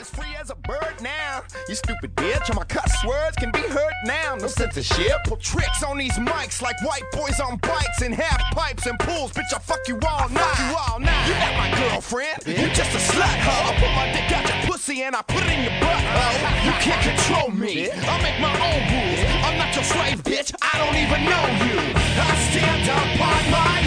as free as a bird now. You stupid bitch, all my cuss words can be heard now. No censorship. Pull tricks on these mics like white boys on bikes and half pipes and pools. Bitch, I fuck you all night. You not my girlfriend. You just a slut hoe. I put my dick out your pussy and I put it in your butt hoe. You can't control me. I make my own rules. I'm not your slave, bitch. I don't even know you. I stand up on my